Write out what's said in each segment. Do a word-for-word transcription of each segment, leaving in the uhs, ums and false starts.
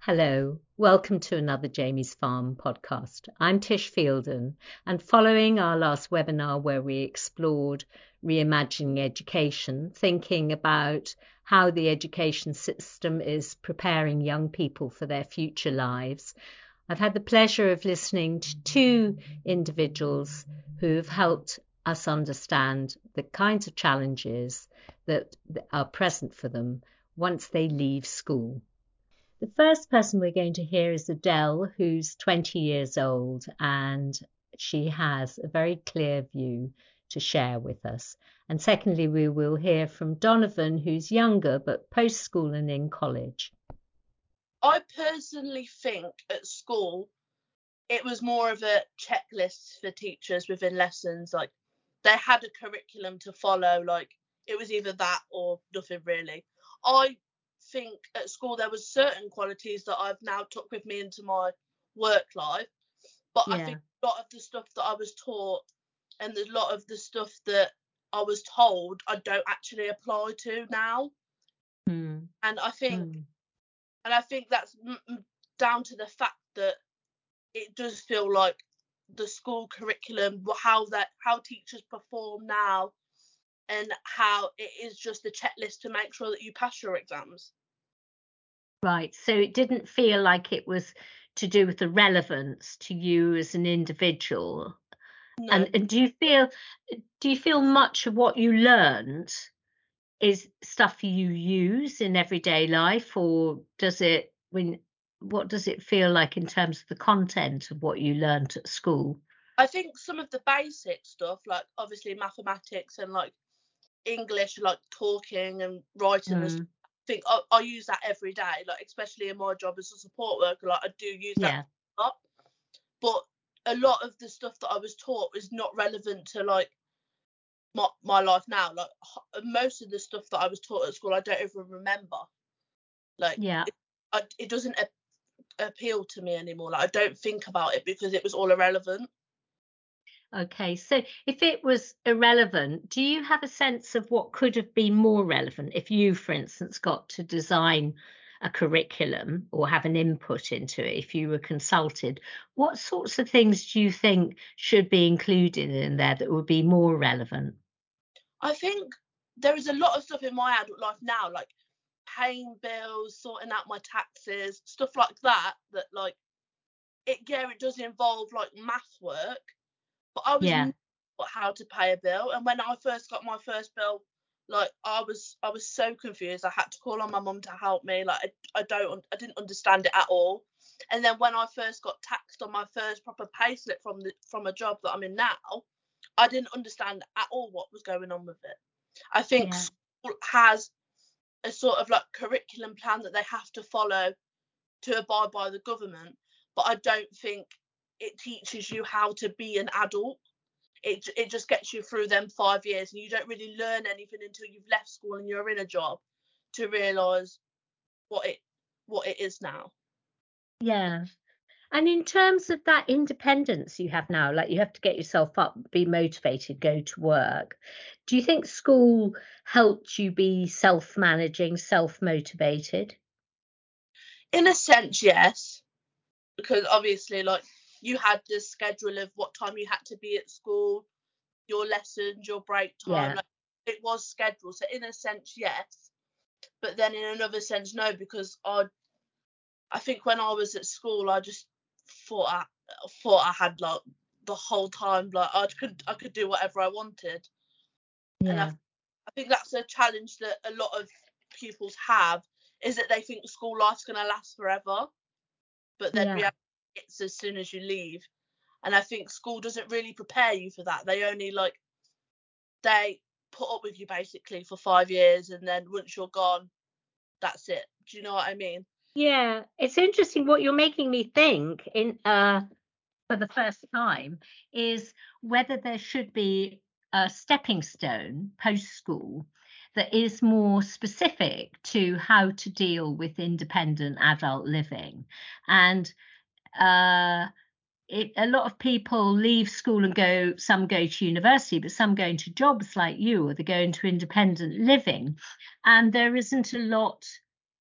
Hello, welcome to another Jamie's Farm podcast. I'm Tish Fielden, and following our last webinar where we explored reimagining education, thinking about how the education system is preparing young people for their future lives, I've had the pleasure of listening to two individuals who've helped us understand the kinds of challenges that are present for them once they leave school. The first person we're going to hear is Adele, who's twenty years old, and she has a very clear view to share with us. And secondly, we will hear from Donovan, who's younger but post-school and in college. I personally think at school it was more of a checklist for teachers within lessons. Like, they had a curriculum to follow. Like, it was either that or nothing really. I think at school there was certain qualities that I've now took with me into my work life, but Yeah. I think a lot of the stuff that I was taught and a lot of the stuff that I was told I don't actually apply to now. Mm. And I think Mm. and I think that's m- m- down to the fact that it does feel like the school curriculum, how that how teachers perform now, and how it is just a checklist to make sure that you pass your exams. Right. So it didn't feel like it was to do with the relevance to you as an individual. No, And, and do you feel do you feel much of what you learned is stuff you use in everyday life, or does it when what does it feel like in terms of the content of what you learned at school? I think some of the basic stuff, like obviously mathematics and like English, like talking and writing, and stuff, Mm, I think I, I use that every day. Like, especially in my job as a support worker, like I do use that yeah, a lot. But a lot of the stuff that I was taught was not relevant to like my, my life now. Like, most of the stuff that I was taught at school, I don't even remember. Like, yeah. it, I, it doesn't a- appeal to me anymore. Like, I don't think about it because it was all irrelevant. Okay. So if it was irrelevant, do you have a sense of what could have been more relevant if you, for instance, got to design a curriculum or have an input into it, if you were consulted? What sorts of things do you think should be included in there that would be more relevant? I think there is a lot of stuff in my adult life now, like paying bills, sorting out my taxes, stuff like that. That like it, yeah, it does involve like math work, but I was Yeah. never taught how to pay a bill. And when I first got my first bill, like I was I was so confused. I had to call on my mum to help me. Like, I, I don't I didn't understand it at all. And then when I first got taxed on my first proper pay slip from the from a job that I'm in now, I didn't understand at all what was going on with it. I think Yeah. school has a sort of like curriculum plan that they have to follow to abide by the government, but I don't think it teaches you how to be an adult. It it just gets you through them five years, and you don't really learn anything until you've left school and you're in a job to realise what it what it is now. Yeah. And in terms of that independence you have now, like you have to get yourself up, be motivated, go to work. Do you think school helped you be self-managing, self-motivated? In a sense, yes, because obviously, like, you had the schedule of what time you had to be at school, your lessons, your break time. Yeah. Like, it was scheduled. So in a sense, yes, but then in another sense, no, because I I think when I was at school, I just thought I thought I had like the whole time, like I could I could do whatever I wanted, and I Yeah. I think that's a challenge that a lot of pupils have, is that they think school life's gonna last forever, but then Yeah. reality hits as soon as you leave, and I think school doesn't really prepare you for that. They only like they put up with you basically for five years, and then once you're gone, that's it. Do you know what I mean? Yeah. It's interesting what you're making me think in uh for the first time is whether there should be a stepping stone post school that is more specific to how to deal with independent adult living. And uh, it, a lot of people leave school and go, some go to university, but some go into jobs like you, or they go into independent living. And there isn't a lot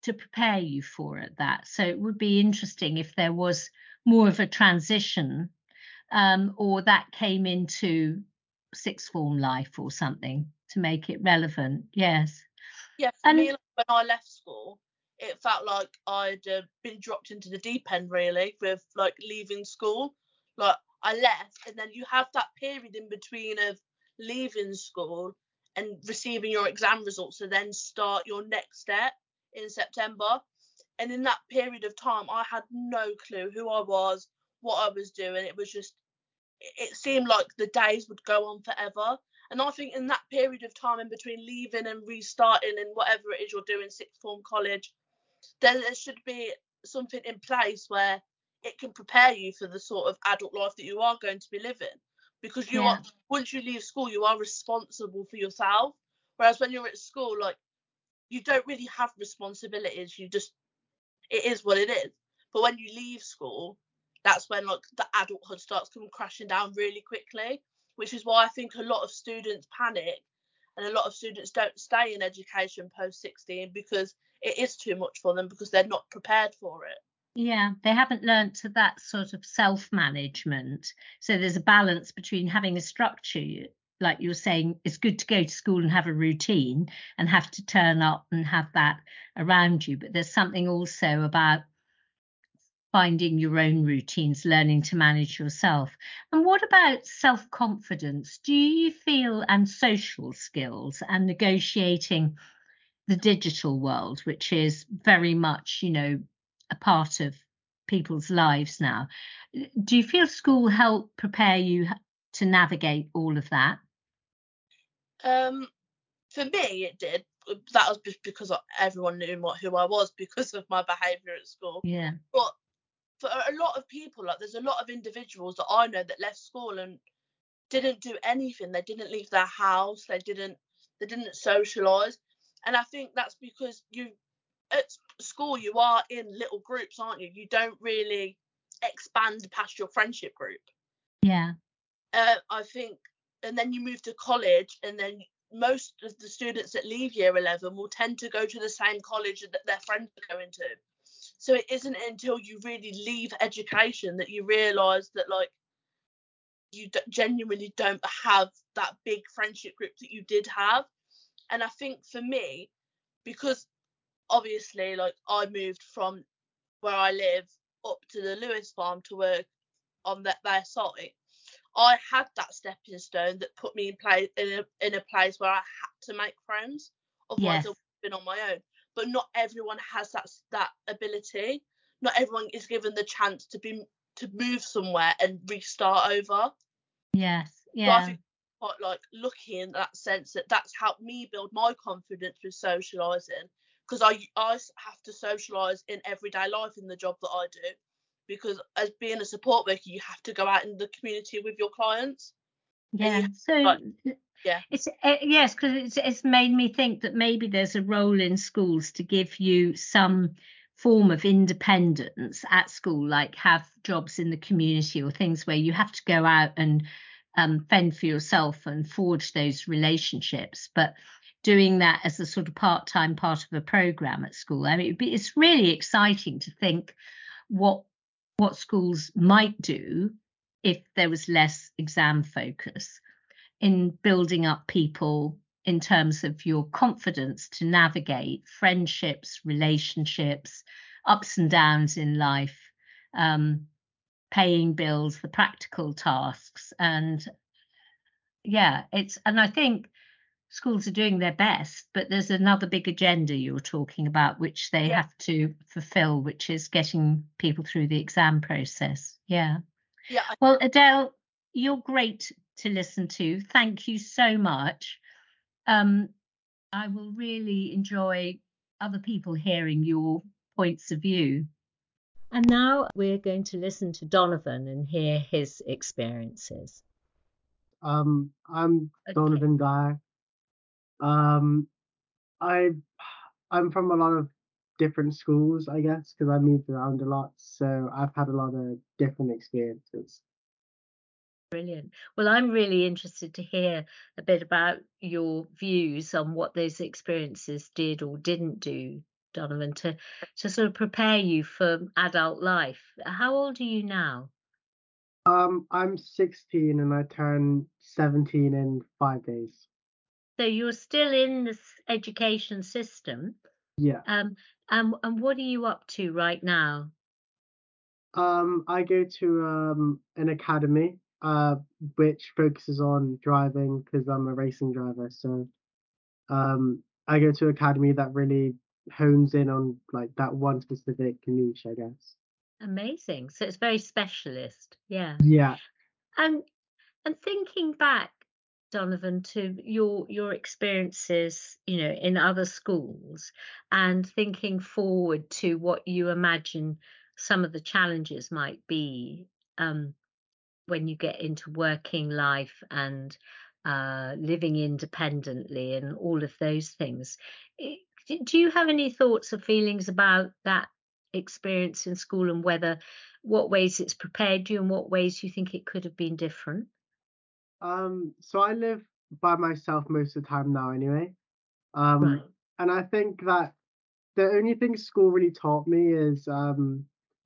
to prepare you for it, that. So it would be interesting if there was more of a transition, um, or that came into sixth form life or something to make it relevant. Yes. Yeah, for me, And like, when I left school, it felt like I'd uh, been dropped into the deep end, really, with like leaving school. Like I left, and then you have that period in between of leaving school and receiving your exam results, to then start your next step in September. And in that period of time, I had no clue who I was, what I was doing. It was just, it seemed like the days would go on forever. And I think in that period of time in between leaving and restarting and whatever it is you're doing, sixth form, college, there, there should be something in place where it can prepare you for the sort of adult life that you are going to be living. Because you are, yeah, once you leave school, you are responsible for yourself. Whereas when you're at school, like, you don't really have responsibilities. You just, it is what it is. But when you leave school, that's when like the adulthood starts coming crashing down really quickly, which is why I think a lot of students panic and a lot of students don't stay in education post sixteen, because it is too much for them, because they're not prepared for it. yeah, they haven't learnt to that sort of self-management. So there's a balance between having a structure, you- like you were saying, it's good to go to school and have a routine and have to turn up and have that around you. But there's something also about finding your own routines, learning to manage yourself. And what about self-confidence? Do you feel, and social skills and negotiating the digital world, which is very much, you know, a part of people's lives now. Do you feel school helped prepare you h- to navigate all of that? Um, for me, it did. That was just because everyone knew what, who I was, because of my behaviour at school. Yeah. But for a lot of people, like, there's a lot of individuals that I know that left school and didn't do anything. They didn't leave their house. They didn't. They didn't socialise. And I think that's because you, at school, you are in little groups, aren't you? You don't really expand past your friendship group. Yeah. Uh, I think, and then you move to college, and then most of the students that leave year eleven will tend to go to the same college that their friends are going to. So it isn't until you really leave education that you realise that, like, you d- genuinely don't have that big friendship group that you did have. And I think for me, because obviously, like, I moved from where I live up to the Lewis farm to work on that their site, I had that stepping stone that put me in place in a, in a place where I had to make friends. Otherwise, I Yes. would have been on my own. But not everyone has that that ability. Not everyone is given the chance to be to move somewhere and restart over. Yes. So I Yeah. think I'm quite like lucky in that sense that that's helped me build my confidence with socialising, because I I have to socialise in everyday life in the job that I do, because as being a support worker, you have to go out in the community with your clients, and you Yeah. have, So like, yeah, it's uh, yes, because it's it's made me think that maybe there's a role in schools to give you some form of independence at school, like have jobs in the community or things where you have to go out and um, fend for yourself and forge those relationships. But doing that as a sort of part-time part of a program at school, I mean, it'd be, it's really exciting to think what what schools might do if there was less exam focus in building up people in terms of your confidence to navigate friendships, relationships, ups and downs in life, um, paying bills, the practical tasks. And yeah, it's, and I think schools are doing their best, but there's another big agenda you're talking about, which they yeah, have to fulfill, which is getting people through the exam process. Yeah. yeah. I, Well, Adele, you're great to listen to. Thank you so much. Um, I will really enjoy other people hearing your points of view. And now we're going to listen to Donovan and hear his experiences. Um, I'm Okay. Donovan Guy. Um, I I'm from a lot of different schools, I guess, because I moved around a lot, so I've had a lot of different experiences. Brilliant. Well, I'm really interested to hear a bit about your views on what those experiences did or didn't do, Donovan, to to sort of prepare you for adult life. How old are you now? Um, I'm sixteen and I turn seventeen in five days. So you're still in this education system. Yeah. Um, and and what are you up to right now? Um, I go to um an academy, uh, which focuses on driving because I'm a racing driver. So um, I go to an academy that really hones in on like that one specific niche, I guess. Amazing. So it's very specialist. Yeah. Yeah. And and thinking back, Donovan, to your your experiences, you know, in other schools, and thinking forward to what you imagine some of the challenges might be, um, when you get into working life and uh, living independently and all of those things. I- d- Do you have any thoughts or feelings about that experience in school, and whether what ways it's prepared you and what ways you think it could have been different? Um, so I live by myself most of the time now anyway. Um, Right. and I think that the only thing school really taught me is um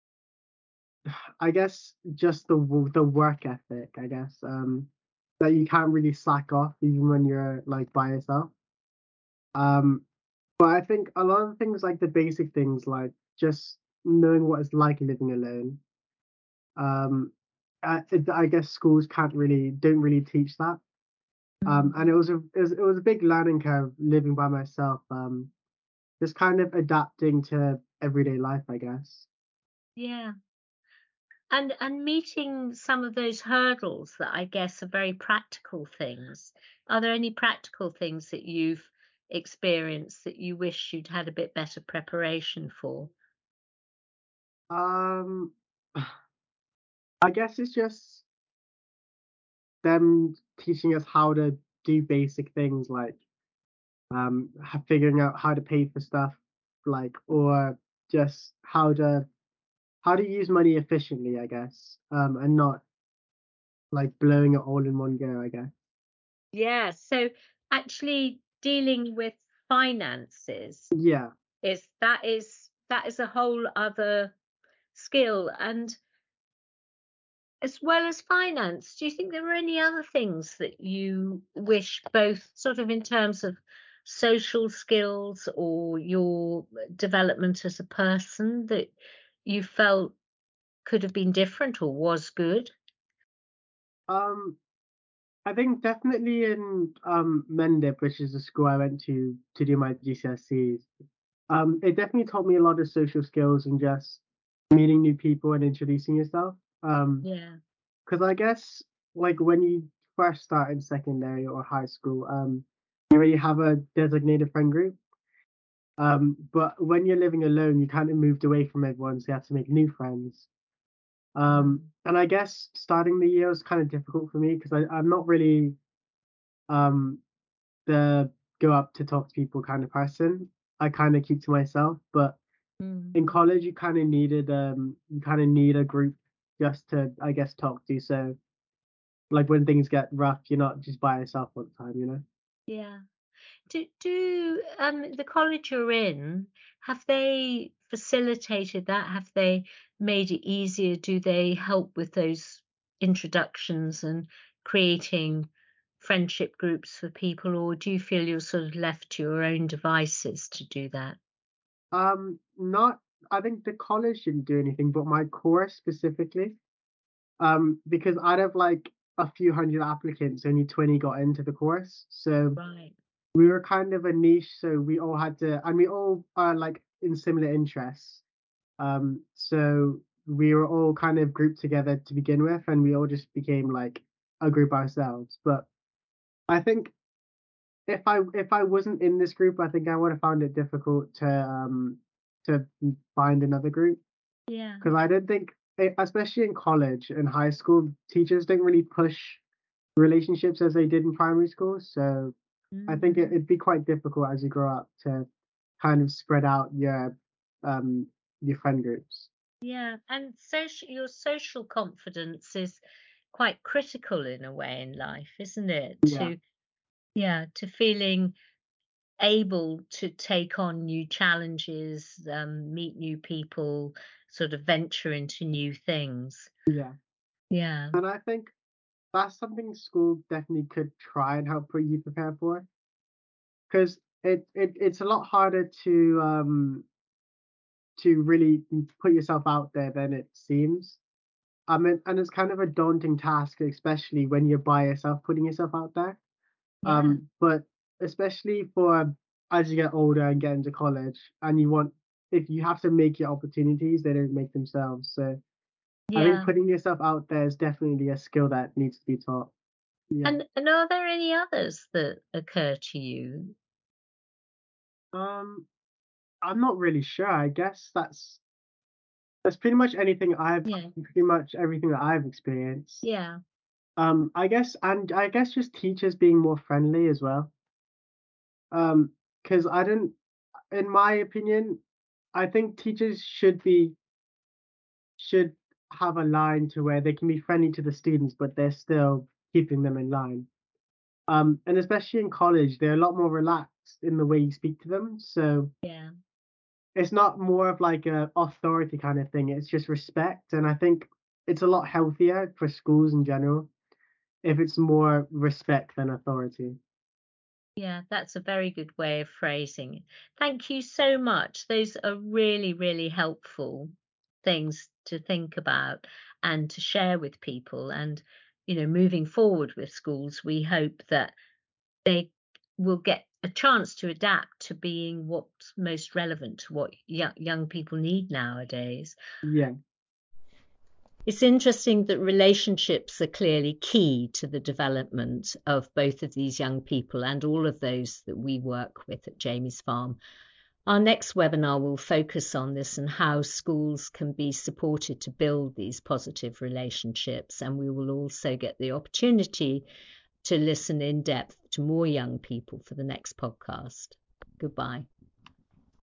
I guess just the w- the work ethic, I guess. Um, that you can't really slack off even when you're like by yourself. Um, but I think a lot of things like the basic things like just knowing what it's like living alone. Um, I, it- I guess schools can't really don't really teach that. Um, and Mm. it was a it was, it was a big learning curve living by myself. Um, just kind of adapting to everyday life, I guess. Yeah. And and meeting some of those hurdles that I guess are very practical things. Are there any practical things that you've experienced that you wish you'd had a bit better preparation for? Um, I guess it's just them teaching us how to do basic things like um ha- figuring out how to pay for stuff, like or just how to how to use money efficiently, I guess, um, and not like blowing it all in one go, I guess. Yeah, so actually dealing with finances Yeah. is that is that is a whole other skill. And as well as finance, do you think there were any other things that you wish, both sort of in terms of social skills or your development as a person, that you felt could have been different or was good? Um, I think definitely in um Mendip, which is the school I went to to do my G C S Es. Um, it definitely taught me a lot of social skills and just meeting new people and introducing yourself. Um, Yeah. because I guess like when you first start in secondary or high school, um, you already have a designated friend group. Um, but when you're living alone, you kind of moved away from everyone, so you have to make new friends. Um, Mm. and I guess starting the year was kind of difficult for me because I I'm not really um the go up to talk to people kind of person. I kind of keep to myself, but in Mm. college you kind of needed um you kind of need a group just to I guess talk to. So like when things get rough, you're not just by yourself all the time, you know? Yeah. Do do um the college you're in, have they facilitated that? Have they made it easier? Do they help with those introductions and creating friendship groups for people, or do you feel you're sort of left to your own devices to do that? Um, not I think the college didn't do anything, but my course specifically, um, because out of like a few hundred applicants, only twenty got into the course. So Right. we were kind of a niche, so we all had to, and we all are like in similar interests. Um, so we were all kind of grouped together to begin with, and we all just became like a group ourselves. But I think if I if I wasn't in this group, I think I would have found it difficult to um to find another group Yeah. because I don't think, e- especially in college and high school, teachers don't really push relationships as they did in primary school. So I think it, Mm. it'd be quite difficult as you grow up to kind of spread out your um your friend groups. Yeah. And social your social confidence is quite critical in a way in life, isn't it? Yeah. To yeah, to feeling able to take on new challenges, um, meet new people, sort of venture into new things. Yeah. Yeah. And I think that's something school definitely could try and help you prepare for. Because it, it it's a lot harder to um to really put yourself out there than it seems. I mean, and it's kind of a daunting task, especially when you're by yourself, putting yourself out there. Yeah. Um, but especially for as you get older and get into college, and you want, if you have to make your opportunities, they don't make themselves. So I think Yeah. putting yourself out there is definitely a skill that needs to be taught. Yeah. And and are there any others that occur to you? Um, I'm not really sure. I guess that's that's pretty much anything I've Yeah. pretty much everything that I've experienced. Yeah. Um, I guess, and I guess just teachers being more friendly as well. Um, because I don't, in my opinion, I think teachers should be should have a line to where they can be friendly to the students, but they're still keeping them in line. Um, and especially in college, they're a lot more relaxed in the way you speak to them. So Yeah. it's not more of like a authority kind of thing. It's just respect, and I think it's a lot healthier for schools in general if it's more respect than authority. Yeah, that's a very good way of phrasing it. Thank you so much. Those are really, really helpful things to think about and to share with people. And, you know, moving forward with schools, we hope that they will get a chance to adapt to being what's most relevant to what young, young people need nowadays. Yeah, It's interesting that relationships are clearly key to the development of both of these young people and all of those that we work with at Jamie's Farm. Our next webinar will focus on this and how schools can be supported to build these positive relationships. And we will also get the opportunity to listen in depth to more young people for the next podcast. Goodbye.